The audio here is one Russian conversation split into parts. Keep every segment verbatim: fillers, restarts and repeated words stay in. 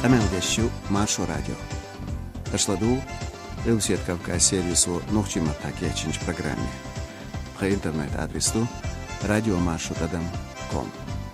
Qamaldeshu Marsho Radio. Ashladou Elsiet Kavkaz сервису Нохчима такечинч программе. По интернет-адресу радио маршо точка ком.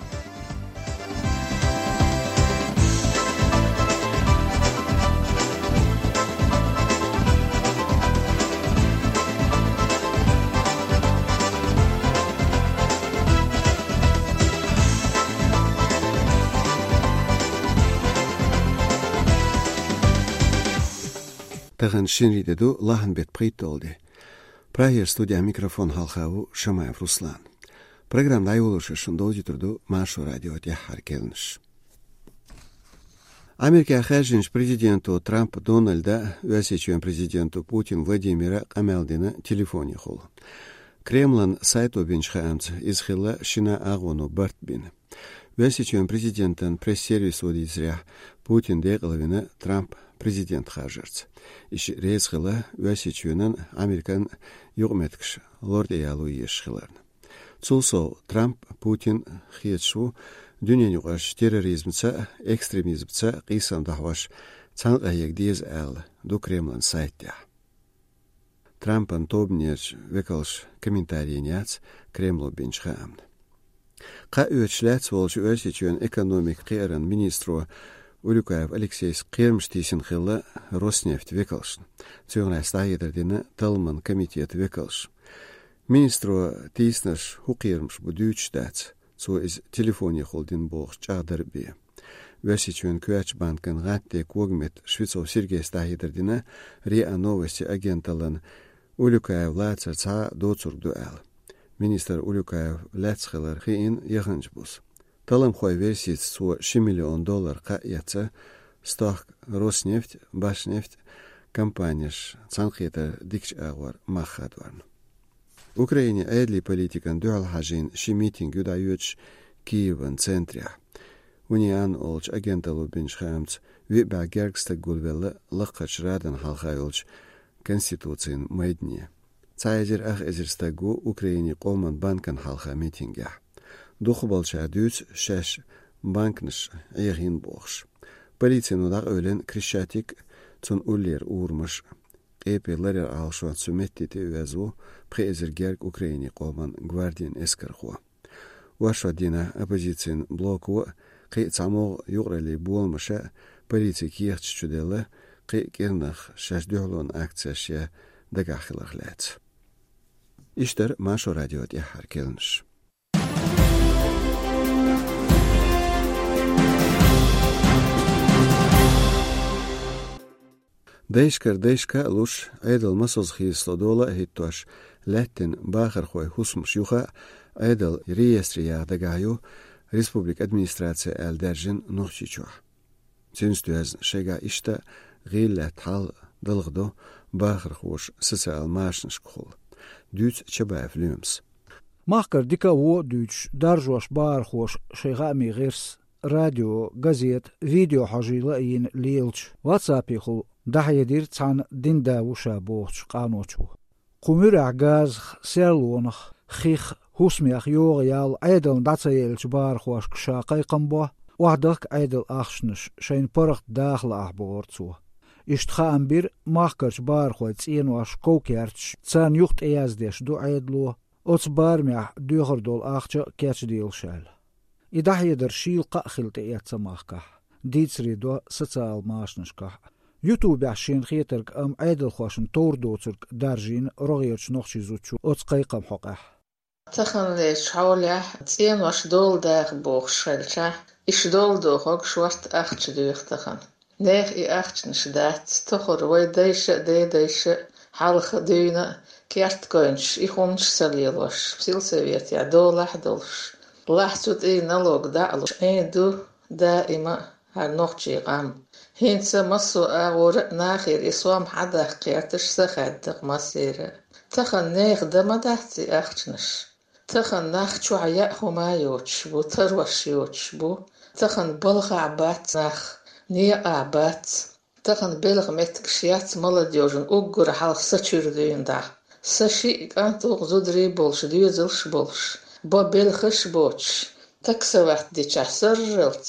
Таган шинридэду лахан бет притолди. Прайер студия микрофон халхаву Шамаев Руслан. Программ дайволуша шундоди турду Машу радио тяхар келнш. Америка хажинш президенту Трамп Дональда весечуен президенту Путин Владимира Камелдина телефоне хол. Кремлан сайту бинчхаамц изхила шина агону бартбин. Весечуен президентен пресс-сервис водизря Путин деглавина Трамп президент хажарц. Иш рейсхила весечуенен Американ югметкш лорд ялу ешхиларн. Цулсо Трамп Путин хиетшу дүниенюгаш терроризмца экстремизмца қисан дахваш цанғайек диез әл ду Кремлан сайтя. Трампан тобнерч векалш комментарийняц Кремлу бенчхаамн. Қа өчләц волш весечуен экономик қияран министру Улюкаев Алексей Скермштисен хилла Роснефть векалшн. Цюгна стаедердина Талман комитет векалш. Министру тиснаш хукирмш будючдац. Цу из телефоне холдин бог чадарби. Весичуен куач банкан гатте квогмет Швейцов Сергей стаедердина риа новости агенталан Улюкаев лацар ца доцур дуэл. Министр Улюкаев лацхилар хиин яханчбус. Талам хой версиц цу ши миллион доллар қа яца стах Роснефть, Башнефть компанияш цанхета дикч агвар махадварн. Украине эдли политикан дуал хажин ши митинг юдаюч Киеван центря. Униан олч агенталу бинчхамц виба гергста гулвелла лақач радан халхайолч конституциян майдне. Цайзер ах эзерстагу Украине қолман банкан халха митингя. Духбалча дюц шаш банкныш эгин бохш. Полицияну даг өлен крещатик цун уллер урмыш. Эпелер алшуат суметти вязу презергерг Украине қолман гвардиан эскархуа. Вашадина оппозицион блоку қи цамо юграли болмыша полиция киерч чуделе қи кернах шаш дюлон акцияшя дагахилахлац. Иштер Машу радио тяхар келнш. Дейшкар дейшка луш айдал масоз хистодола хиттуаш латтин бахар хой хусмш юха айдал реестрия дагаю республик администрация элдержин нухчичуа. Цинстуаз шега ишта гиллат хал далгдо бахар хош социал машншкхол. Дюц чабаев люмс. Махкар дика во дюч даржуаш бар хош шега ми гирс радио, газет, видео хажила ин лилч, ватсапи хол دحيدير تان دين داوشا بوش قانوچو قمر عغاز سيرلونخ خيخ حسميخ يوغيال ايدل داتسيل جبار خوش شاقي قنبو وحدك ايدل اخشنش شين برخ داخل احبورتسو اشتخا امبير ماخكر جبار خو تسين واش كوكيرتش تسان يخت ايازديش دو ايدلو اوتس بارميح دوغر دول اخچا كيتش ديل شال يدحيدر شيل قاخلت اياتسماخكا ديتسري دو سوциال ماشنشكا YouTube عشان خيترك أم عيدل خواشن تور دوترك دارجين رغيرش نخشي زوتشو أتقيقم حقح تخن ليش حولي تين واش دول داخ بوخ شلشا إش دول دوخوك شوارت أخش دوخ تخن نيخ إي أخش نشدات تخر وي ديش دي ديش حالخ دينا كيارت كونش إخونش سليلوش بسيل سويت يا دولح دولش لحسوت إي نلوك دعلوش إي دو دائما هالنخشي قام هينسا مصو آغور ناخير إسوام حدا قياتش سخدق مصير تخن نيخ دما دهتي أخشنش تخن ناخشو عياء ما يوتش بو تروش يوتش بو تخن بلغ عبات ناخ نيا عبات تخن بلغ متكشيات ملديوجن أقر حال سچور دين دا سشي كانتو غزودري بولش ديوزلش بولش بو بلغش بوش تكسوات دي چاسرلت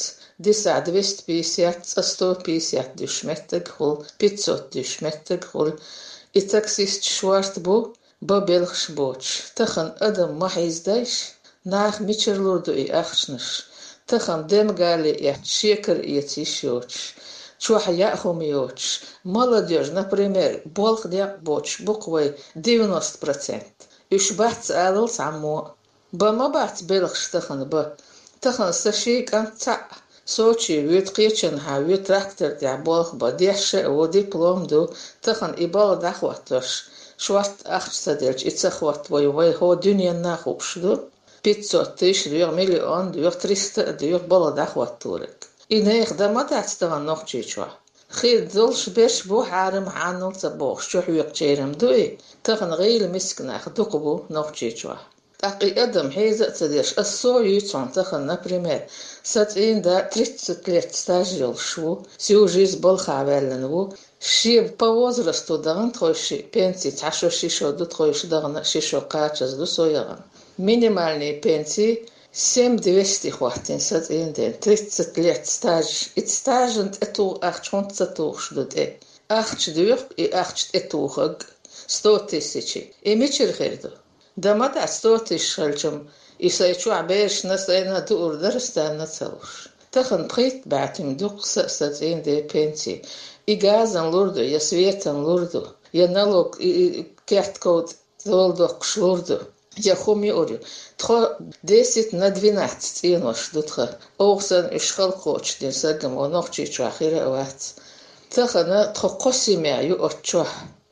Диса двести пятьдесят, сто пятьдесят дюшметтег хул, пятьсот дюшметтег хул. И таксист шварт бу, бабелх шбоч. Тахан адам махиздайш, нах мичерлурду и ахшнаш. Тахан демгали и шекер и тишоч. Чуха яхум йоч. Молодежь, например, болх дяк боч, буквой девяносто процентов. Иш бац алл саммо. Бама бац белх тахан ба. Тахан сашик анца. Сочи вид қичен ха вид трактор дя болх ба дяше о диплом ду. Тахан ибал дахватош. Шварт ахстадельч ицахват вой вой хо дюния нахупшду. пятьсот тысяч, две миллион, две триста, две бала дахватурик. И нех даматат ставан нохчичва. خير دولش بيش بو حارم عنو تبوخ شو حويق جيرم دوي تغن غيل مسكنا خدقبو نوخجيجوا تاقي ادم هيزا تديش السو يوتون تغن نبريمير ساتين دا тридцать лет стажил шو сюжиз бол хавелнву شيب повозрасту даган тхойши пенсии ташо шишо ду тхойши даган шишо качаз ду сояган минимальные пенсии семь двести хватин сатин ден тридцать лет стаж и стажент эту ахчонца тухшдуде ахчдух и ахчт этухаг сто тысяч и мичерхерду дамата сто тысяч хальчам и сайчу абеш насайна дур дарстана цауш тахан прит батим дух сатин де пенсии и газан лурду я светан лурду я налог и керткод долдок шлурду Я хуми орю. Тхо десять на двенадцать инош дутха. Оусан ишхал коч ден сагам онохчи чахира овац. Тхана тхо косимя ю отчо.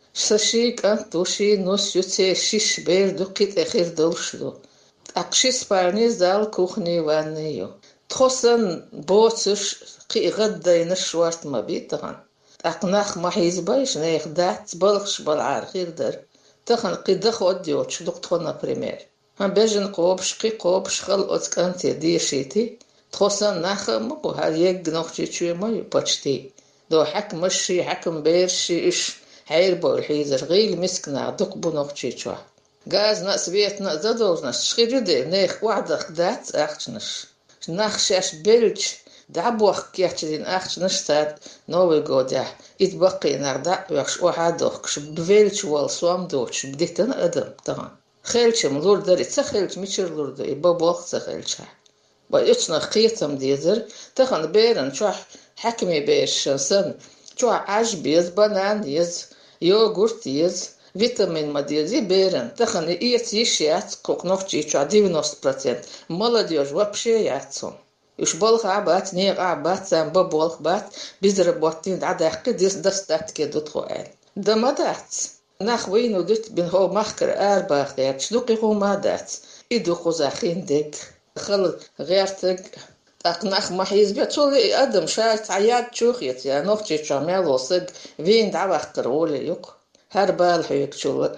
Сашик антуши нос юце шиш бер дукит эхир долшду. Акшис парниз дал кухни ваннию. Тхосан боцуш қиғаддайны шварт мабитаган. Акнах махизбайш нех дат балхш балар хирдар. تخن قدخ وديوش دكتور بريمير هم بيجن قوبش قي قوبش خل أتكنتي دي شيتي تخصن ناخ مقو هاد يك نوختي شوي ما يبتشتي دو حكم مشي حكم بيرشي إيش حير بول حيزر غيل مسكنا دق بنوختي شوا غاز ناس بيتنا زادولناش شخيرو دي نيخ وعدخ دات أختنش ناخ شاش بيلج دعبوخ كيحتلين أختنش تاد نوي قودع يتبقي نردع ويخش وحادوخش بفيلش والصوام دوش بديتنا أدم طبعا خيلشم لور داري تخيلش ميشر لور داري بابوخ تخيلشا ويتنا خيتم ديزر تخن بيرن شو حكمي بيش سن شو عجبيز بنان يز يوغورت يز فيتامين ما ديزي بيرن تخن إيت يشيات كوك نوخشي شو девяносто процентов молодежь вообще яцом يش بالخ عبات نيغ عبات سام ببولخ بات بيزربوتين عداق ديس دستات كده تخوال دمدات نخوين ودت بين هو مخكر أرباخ ديت شلوقي هو مادات إدو خوزاخين ديك خل غيرتك أقناخ محيز بيت شولي أدم شايت عياد شوخيت يا نوختي شامل وصق فين دعوة قرولي يق هربال حيك شولي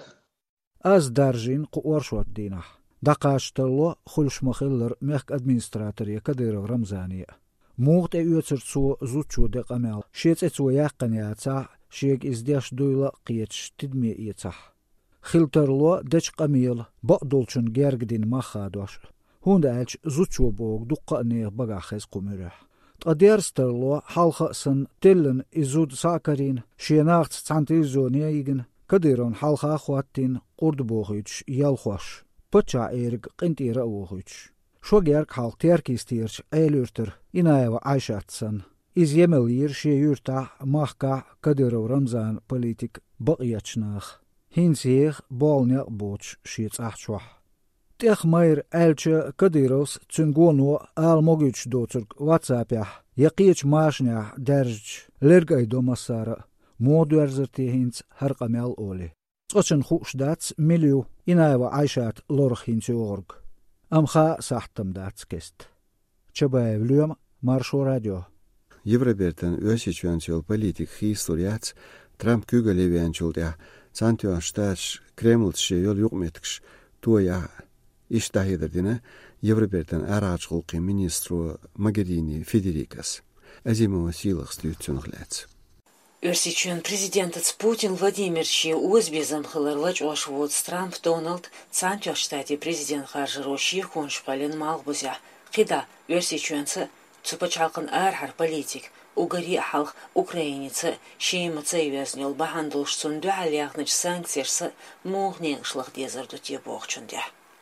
أز دارجين قوار شوات دينح دقاشتلو خلش مخلر مخك أدمنستراتور يكدير رمزانية موغت ايوترتسو زوتشو دقامل شيت اتسو ياقنياتا شيك ازدياش دويلا قيتش تدمي ايتاح خلترلو دچ قميل بقدولچن گرگدين مخادوش هوندالچ زوتشو بوغ دقا نيغ بغاخيز قمرح تقديرسترلو حالخ سن تلن ازود ساكرين شيناغت تانتيزونيا يگن كديرون حالخ اخواتين قرد بوغيتش يالخوش بچا ايرگ قنتيرا اوغيتش شو گرگ حالق تيركيستيرش ايلورتر إنايوا عايشاتسن إز يملير شي يورتا ماخكا كديرو رمزان بوليتيك بقياتشناخ هينسيخ بالنيا بوتش شيتس احشوح تيخ ماير ألچ كديروس تنگونو آل موغيتش دوترگ واتسابيح يقيتش ماشنيح درج لرگاي دوماسارا مودورزرتي هينس هرقاميال أولي تقوشن خوش داتس مليو إنايوا عايشات لورخ هينسيوغرگ أمخا ساحتم داتس كست چبايف اليوم مارشو راديو Европертен ösичвянчол политик хисториац Трамп күгөлевянчолда Сантьян шташ Кремльше yol юкметкш туя иштахидердине Европертен арачгылкы министру Магерини Федерикас азимо силах стюцунглац Ösичвян президентец Путин Владимирович өзбезам хылырлач ошвод Трамп Дональд Сантьян штати президент харжыроши коншпален малбузя қида Ösичвянцы Цупачалкан архар политик, угари халх украиница, шеймаца юязнел бахандулш цунду алиахныч санкцияшса мугнеңшлах дезарду те бохчунде.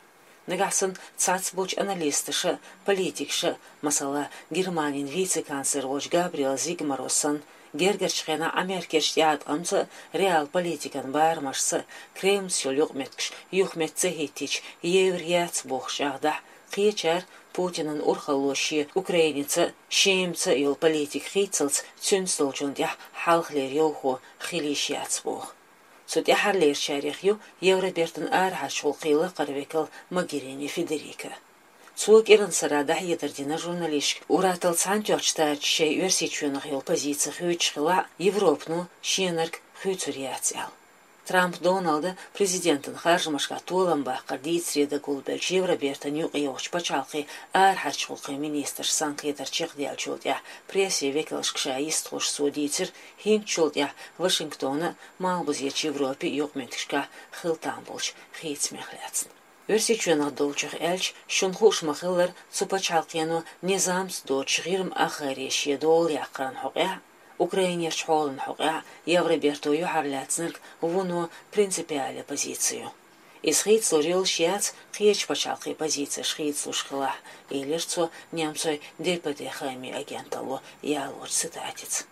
Нагасын цацбуч аналистыша, политикша, масала Германин вице-канцлер Лоч Габриэл Зигмароссан, Гергерчхена Америкеш ядгамца реал политикан бармашса, Кремсюл юхметкш, юхметце хитич, еврияц бохшагда, Қиечар Путинын урхалоши украиница, шемца ил политик хитцелц, цюнстолчундях халхлер йоху хилишияц бох. Сутя харлер шарихю Евробертен архашул қилы қарвекал Магирини Федерика. Цук иран сарада едердина журналистик уратал цантёрчта чей версичуных ил позициях хючхила Европну шенерк хюцуриациял. Трамп Дональда президентын харжымашка толамба қардийцреда гулбелч Евробертен юқиоч пачалқи архашулқи министр Санкт-Петербург чехдиалчулдя прессе векалшкша истхош судийцер хинчулдя Вашингтона малбузеч Европе юқментшка хилтамбулч хейцмехляцн. Версичуных долчах эльч шунхуш махиллер цупачалқияну низамс доч гирм ахарешье дол яқран хуқя Украинерч холын хуқя Евроберту юхарлятснерк вуну принципиале позицию. Из хейцлу рил шияц хейч пачалқи позиция шхейцлу шхила илерцу немцой дельпатехами агенталу ялур цитатец.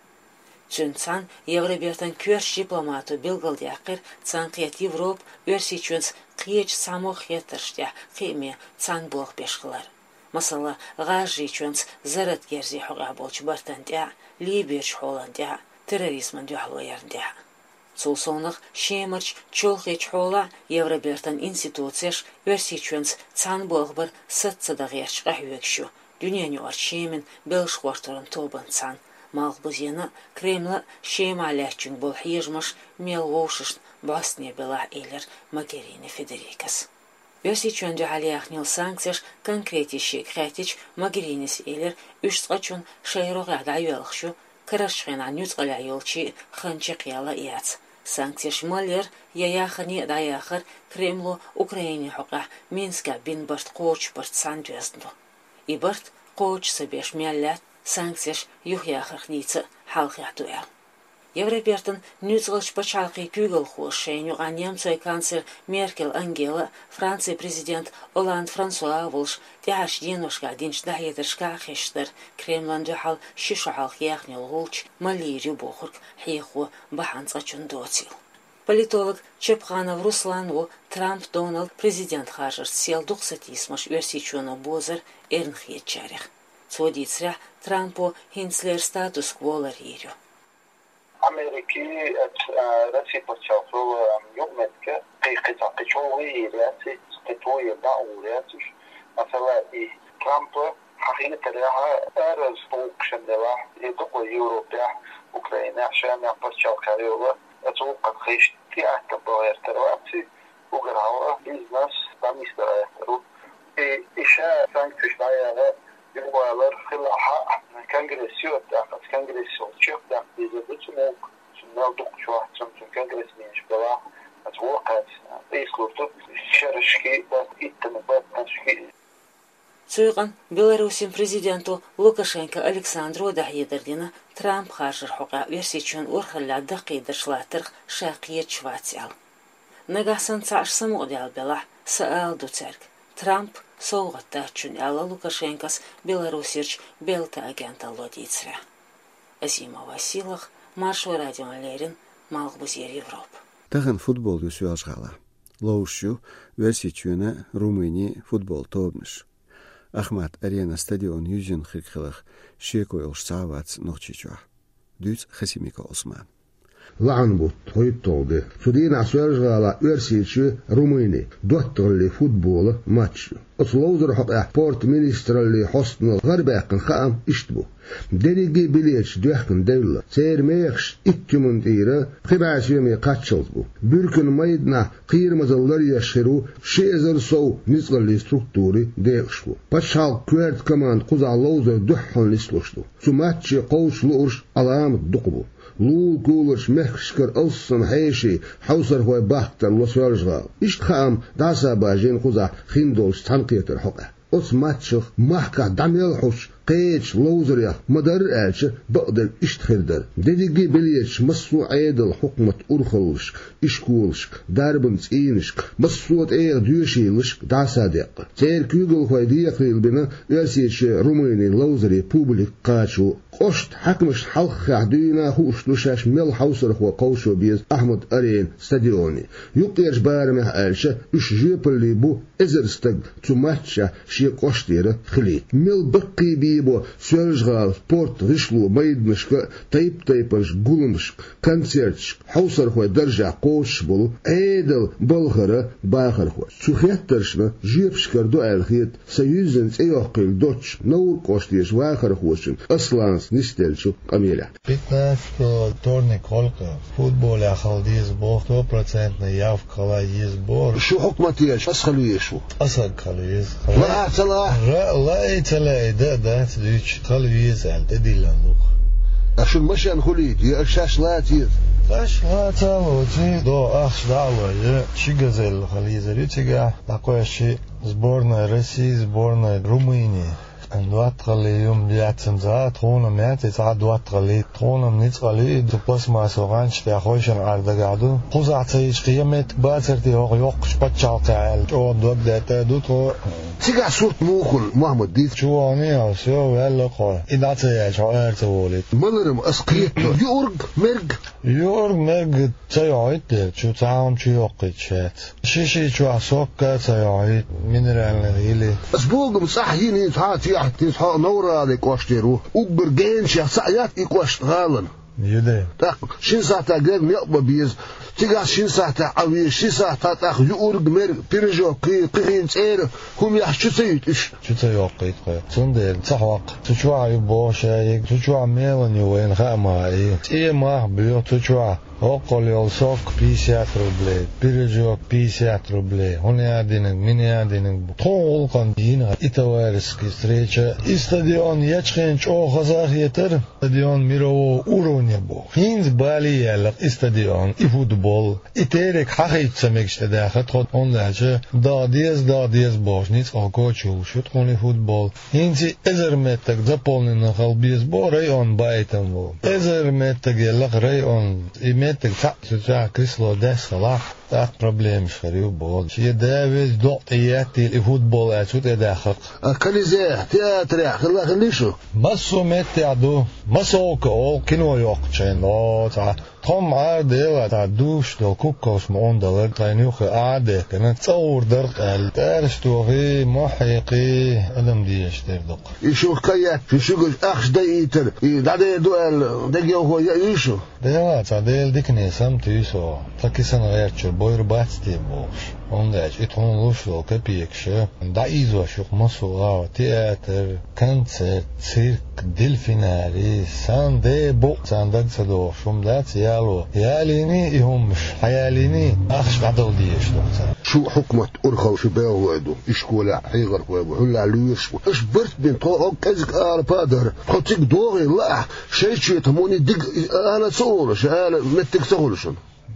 Цюнцан Евробертан кверш дипломату билгалдяқыр цанқият Европ версичунс хейч самох хетерштя хейме цан блох пешхылар. Масала ғажи чөнс зарат герзи хуға болч бартандя, Либерч холандя, терроризман дюхалуярндя. Цулсонық шемірч чолхеч хола Евробертан институцияш верси чөнс цан болғбір сатцадағерчға хүекшу. Дүниені арчемен белш қуартырын тобын цан. Малғбузені Кремлі шем аляхчын бол хижмыш мел вошышн басне бела елер Магирини Федерикас. Верси чөнді алияхнил санкцияш конкретиші кхәтич Магиринис елер үшсқачун шайроғада юалықшу Карашхена нюцқаля елчи ханчы қиялаияц. Санкцияш малер яяхыни даяхыр Кремлу Украине хуға Минска бин бұрт қоч бұрт сан дюзну. И бұрт қоч сабеш мяллят санкцияш юхяхырхницы халқиятуял. Евробертен нюцгалч пачалқи кюгл хошеню а немцой канцлер Меркель Ангела, Франция президент Оланд Франсуа Волш, тяж денушка динч дахедершка хештер, Кремлан дюхал шишахал яхнил гулч, малирю бохурк, хейху баханцачун доцил. Политолог Чепханов Руслан Трамп Дональд президент хажыр сел духсатисмаш версичуна бозер эрнхетчарих. Цодицря Трампу хинцлер статус кволар ирю. Ameriki reciprocal yokmetke qiyqitaqi çoğu yeriyati stetoye ba'uriyatish mesela Trump haqiqatan eraz fuqshandela yedqo Evropa Ukraina عشان يقطع كاريولا اتوقع خيشتي اعتبر ترواتي وغراوا بيزنس باميسترو ايشا سانكتش دايره يقولر خلاها كونغرسيو تاع كونغرسيو تشوف تاع ديزابوتمو شنو دوك شو احسن كونغرس مش بلا اتوقع ايسكوتو شرشكي اتنبات نشكي Цуйган Беларусин президенту Лукашенко Александру Дахьедердина Трамп хажыр хуға версичун урхалла дақидыршлатырх шақиет чватял. Нагасан цашсам одял бела саал дуцерк. Трамп соуғатта чун ала Лукашенкас Беларусирч белта агента лодицря. Азима Василах, Маршо Радио Лерин, Малғбузер Европ. Тағын футбол юсуажғала. Лоушу версичуна Румыни футбол тобныш. Ахмат арена стадион юзин хикхилах шекойлш савац нохчичуа. Дюц Хасимика Осман. Ланбут тойтолды. Судина суержала версичу Румыни. Доттырли футбола матчу. Ослоузер хата порт министрли хостнул гарбакын хаам иштбу. Дериги билеч дюхкын девла. Сермеяхш иттюмун тира қибасюми қатчылдбу. Бүркін майдна қиырмазалар яшыру шезер соу низғалли структури деғшбу. Пачал кверт команд қуза лоузер дюххан лислушту. Су матчи қоушлу урш аламт дуқбу. لو كولش مخشكر أصلا حيشي حوصر هو باختن وسوالجغال إشت خام داسا باجين خوزا خيندولش تنقية الحقة أس ماتشخ محكا دميل حوش قيتش لوزريا مدر ألش بقدر اشتخردر ديدي بليش مسو عيدل حكمة أرخلش إشكولش داربنس إينش مسوت إيه ديوشيلش دا صادق تير كيغل خوي ديقليل بنا يرسيش روماني لوزري بوبليك قاشو قشت حكمش حلق عدينا خوش لشاش مل حوصر خو قوشو بيز أحمد أرين ستاديوني يقيرش بارمه ألش إش جيبلي بو إزرستق تماتشا شي قشتير خليت مل بقي بيبو سوالجغال سبورت غشلو ميدنشك تايب تايبش قولمش كونسيرتش حوصر خو درجة قوش بلو عيدل بلغرة باخر خو سوخيترشنا جيبش كردو الخيط سيوزنس ايوقيل دوتش نور قشتيش واخر خوشن أصلانس نستلشو قميلة пятнадцатого вторник холка футбол ахалдиз бог сто процентов явка есть бор شو حكمتيش أسخلو يشو أسخل خليز لا تلا لا تلا ده ده تديش خليز أنت ديلاندوق أشون مشان خليد يا أشاش لا تيز أش لا تلو تي دو أخش دعوة يا شي جزيل خليز ريتيجا такое شيء сборная России сборная Румынии دوات غلي يوم لياتن زات خونا ماتي زات دوات غلي خونا منيت غلي دبس ما سوغانش تاع خوشن عرض قعدو قزعتيش قيمت باترتي هو يوقش بتشال تاع او دوك داتا دوتو تيغا صوت موخل محمد ديت شو اني شو ولا قول اذا تيا شو ارتولت ملرم اسقيت يورغ مرغ يورغ مرغ تاعيت شو تاعم شو يوقيتشات شيشي شو اسوك تاعيت مينرال هيلي اسبوغ صحيني تاعتي تيسحق نورا عليك واشترو وبرجين شخصيات يقوش غالن يدي تاق شين ساعة غير ميقبا بيز تيغا شين ساعة عوي شين ساعة تاق يورغ مير بيرجو قي قيين تير هم يحشو سيد اش شو تيوقيت قي تندير تحوق تشوع يبوشايك تشوع ميلن يوين خاما اي تي ما بيو تشوع около сорок пятьдесят рублей, пирожок пятьдесят рублей, он один, меня один, толком дина, и товарищеские встречи, и стадион Ячхенч Охазахетер, стадион мирового уровня был. Хинз Бали ялак, и стадион, и футбол, и терек хахитца мечтадахат, ход он дальше, да диез, да диез божниц, окочул, шут он и футбол. Хинзи эзерметтак заполнен халбиз бо район байтам был. Эзерметтак ялак район, и تك تاع كريسلو داس صلاح تاع بروبليم شريو بول شي دافيز دوقياتي الفوتبول اتوت داخل كاليزي تياتر خلا خليشو مسو متعدو مسوك او كينو يوقچن او تاع توم عادل تاع دوش دو كوكوس مون دلر تاينوخ عاده كان تصور درق تارشتو في محيقي ادم ديش تردق يشوف كيات يشوف اخش دايتر دادي دوال دغيو هو يشو ديلا تاع ديل ديكني سمتيسو تاكيسن غيرچ بوير باتستي بوش ондаж итонлушло капиекше да изошук масула театр концерт цирк дельфинари санде бо сандак садо шумдат яло ялини ихумш хаялини ахш гадал диешту شو حكمة أرخو شباب وادو إشكولا حيغر وابو هلا لويش إش برت بين طاق كذك آل بادر خطيك دوغي لا شيء شيء تموني دق أنا تصورش أنا متك تصورشن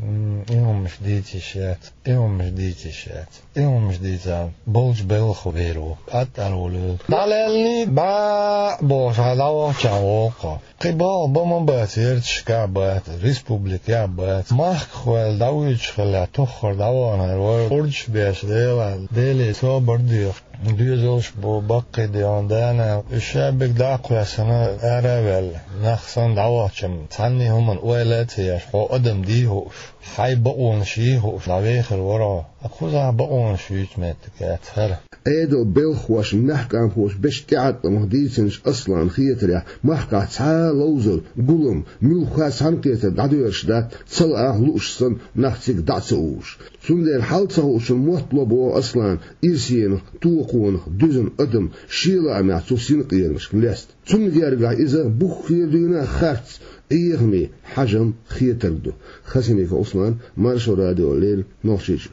إيهم مش ديتي شات إيهم مش ديتي شات إيهم مش ديتا بولج بلخو بيرو أتالولو دالالني با بوش هداو شاوقا قبال بمن باتير تشكابات ريسبوبليكا بات ماخ خوال داويش خلا تخر داوانا ورج بيش ديلا ديلي سو بردير ديزوش بو باقي دياندانا الشابك داقوا سنة أرابل نخصان دعواتشم تعني همان أولاتيش هو أدم ديهوش حي بقون شيهوش نويخر ورا أخوزا بقون شيش ماتكات هلا ايدو بيلخوش نحكام خوش بش تعد مهديسنش اصلا خيتريا محكا تسعى لوزر قلم ملخاس هنقيت دعدوش دا تسلقه لوشسن نحتك دعسوش سندر حالتهوش المطلب اصلا إرسين توقون دوزن ادم شيلا معتو سينقيرنش لست سندر إذا بخيردينا خارت إيغمي حجم خيتردو خسينيك عثمان مارشو راديو الليل نوشيش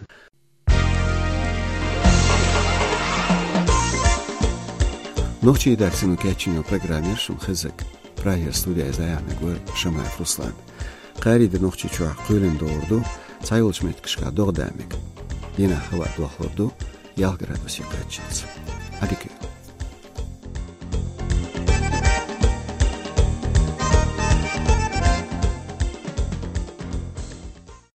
نوچی درسینو کچینو پروگرامر شم خزک پرای استودیا ازایانه گور شماف روسلان قاری د نوچی چوا قولن دوردو تایولش متکشکا دو دامک دینا هوا دو خردو یالگرادوسی کچیت ادیکی